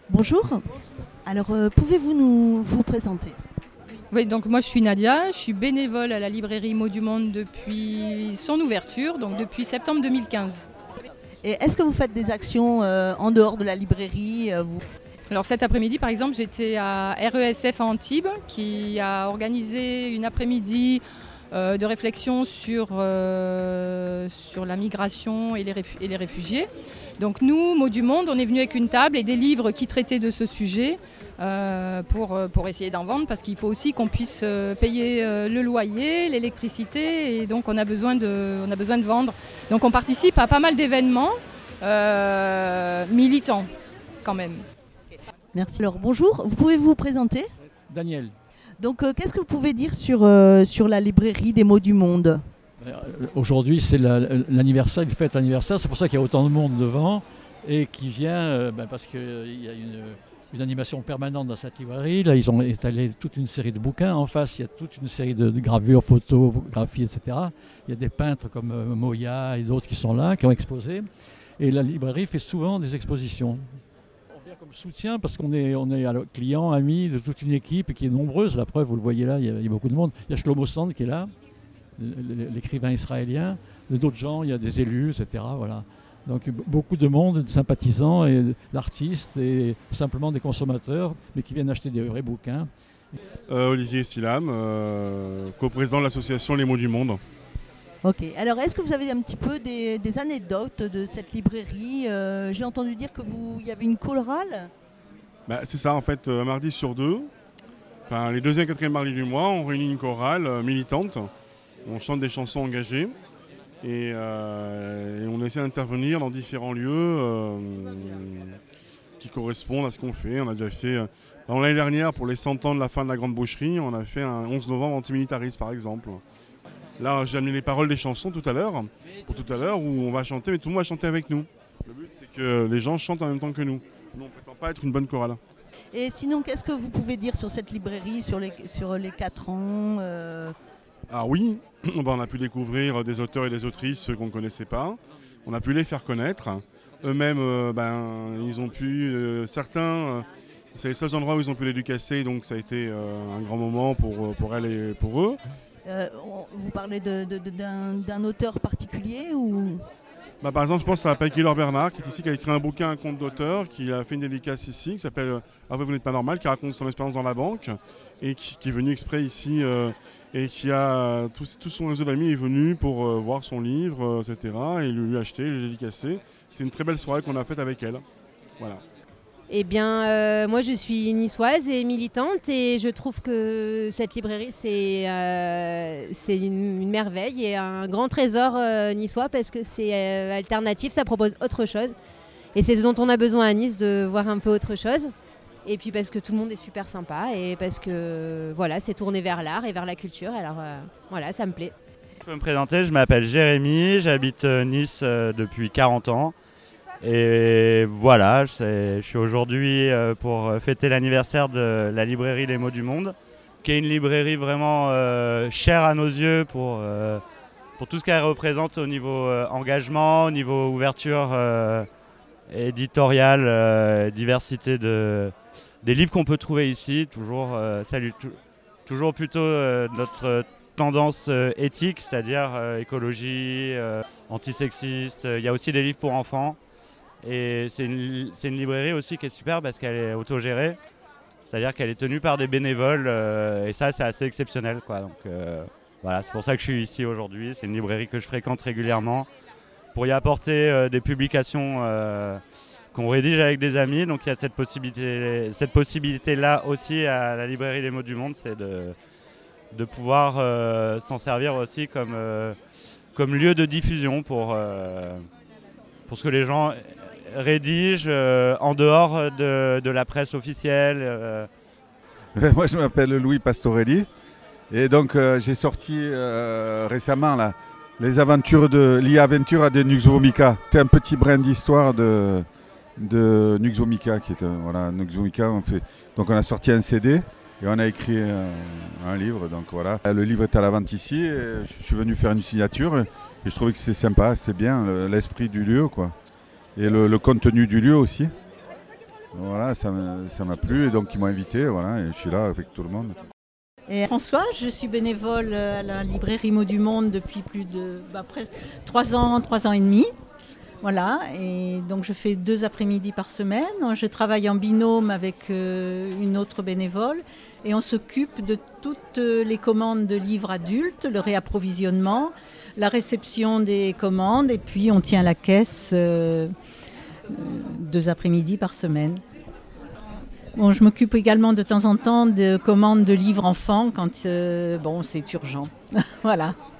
Bonjour. Alors, pouvez-vous vous présenter? Oui, donc moi je suis Nadia, je suis bénévole à la librairie Mots du Monde depuis son ouverture, donc depuis septembre 2015. Et est-ce que vous faites des actions en dehors de la librairie Alors cet après-midi par exemple j'étais à RESF à Antibes qui a organisé une après-midi de réflexion sur la migration et les réfugiés. Donc nous, Mots du Monde, on est venu avec une table et des livres qui traitaient de ce sujet pour essayer d'en vendre parce qu'il faut aussi qu'on puisse payer le loyer, l'électricité et donc on a besoin de vendre. Donc on participe à pas mal d'événements militants quand même. Merci. Alors bonjour, vous pouvez vous présenter? Daniel. Donc qu'est-ce que vous pouvez dire sur la librairie des Mots du Monde? Aujourd'hui, c'est l'anniversaire, il fête l'anniversaire, c'est pour ça qu'il y a autant de monde devant et qui vient parce qu'il y a une animation permanente dans cette librairie. Là, ils ont étalé toute une série de bouquins. En face, il y a toute une série de gravures, photographies, etc. Il y a des peintres comme Moya et d'autres qui sont là, qui ont exposé. Et la librairie fait souvent des expositions. On vient comme soutien parce qu'on est clients, amis de toute une équipe qui est nombreuse. La preuve, vous le voyez là, il y a beaucoup de monde. Il y a Shlomo Sand qui est là, l'écrivain israélien, d'autres gens, il y a des élus, etc. Voilà. Donc beaucoup de monde, de sympathisants et d'artistes et simplement des consommateurs, mais qui viennent acheter des vrais bouquins. Olivier Stilam, coprésident de l'association Les Mots du Monde. Ok, alors est-ce que vous avez un petit peu des anecdotes de cette librairie? J'ai entendu dire qu'il y avait une chorale. C'est ça en fait, un mardi sur deux, les deuxième et quatrième mardis du mois, on réunit une chorale militante. On chante des chansons engagées et on essaie d'intervenir dans différents lieux qui correspondent à ce qu'on fait. On a déjà fait, l'année dernière, pour les 100 ans de la fin de la Grande Boucherie, on a fait un 11 novembre antimilitariste par exemple. Là, j'ai amené les paroles des chansons tout à l'heure, où on va chanter, mais tout le monde va chanter avec nous. Le but, c'est que les gens chantent en même temps que nous. Nous, on ne prétend pas être une bonne chorale. Et sinon, qu'est-ce que vous pouvez dire sur cette librairie, sur les 4 ans Ah oui, on a pu découvrir des auteurs et des autrices qu'on ne connaissait pas. On a pu les faire connaître. Eux-mêmes, ils ont pu, certains, c'est les seuls endroits où ils ont pu l'éducacer, donc ça a été un grand moment pour elles et pour eux. Vous parlez d'un auteur particulier ou... Par exemple, je pense à Paquet-Laure Bernard, qui est ici, qui a écrit un bouquin, un conte d'auteur, qui a fait une dédicace ici, qui s'appelle Après vous n'êtes pas normal, qui raconte son expérience dans la banque, et qui est venu exprès ici, et qui a tout son réseau d'amis est venu pour voir son livre, etc. Et lui acheter, lui dédicacer. C'est une très belle soirée qu'on a faite avec elle. Voilà. Eh bien, moi je suis niçoise et militante et je trouve que cette librairie c'est une merveille et un grand trésor niçois parce que c'est alternatif, ça propose autre chose. Et c'est ce dont on a besoin à Nice, de voir un peu autre chose. Et puis parce que tout le monde est super sympa et parce que voilà, c'est tourné vers l'art et vers la culture. Alors voilà, ça me plaît. Je peux me présenter, je m'appelle Jérémy, j'habite Nice depuis 40 ans. Et voilà, je suis aujourd'hui pour fêter l'anniversaire de la librairie Les Mots du Monde, qui est une librairie vraiment chère à nos yeux pour tout ce qu'elle représente au niveau engagement, au niveau ouverture éditoriale, diversité des livres qu'on peut trouver ici, toujours plutôt notre tendance éthique, c'est-à-dire écologie, antisexiste. Il y a aussi des livres pour enfants. Et c'est une librairie aussi qui est super parce qu'elle est autogérée, c'est-à-dire qu'elle est tenue par des bénévoles et ça c'est assez exceptionnel, quoi. Donc voilà, c'est pour ça que je suis ici aujourd'hui. C'est une librairie que je fréquente régulièrement pour y apporter des publications qu'on rédige avec des amis. Donc il y a cette possibilité-là aussi à la librairie Les Mots du Monde, c'est de pouvoir s'en servir aussi comme lieu de diffusion pour ce que les gens rédigent en dehors de la presse officielle. Moi, je m'appelle Louis Pastorelli et donc j'ai sorti récemment là, les aventures l'IA Aventura de Nux Vomica. C'est un petit brin d'histoire de Nux Vomica qui est Nux Vomica. Donc on a sorti un CD et on a écrit un livre. Donc voilà, le livre est à la vente ici. Et je suis venu faire une signature et je trouvais que c'est sympa, c'est bien l'esprit du lieu, quoi. Et le contenu du lieu aussi. Voilà, ça m'a plu et donc ils m'ont invité, voilà, et je suis là avec tout le monde. Et François, je suis bénévole à la librairie Mots du Monde depuis plus de presque 3 ans et demi. Voilà, et donc je fais 2 après-midi par semaine. Je travaille en binôme avec une autre bénévole et on s'occupe de toutes les commandes de livres adultes, le réapprovisionnement, la réception des commandes et puis on tient la caisse 2 après-midi par semaine. Bon, je m'occupe également de temps en temps de commandes de livres enfants quand c'est urgent. Voilà.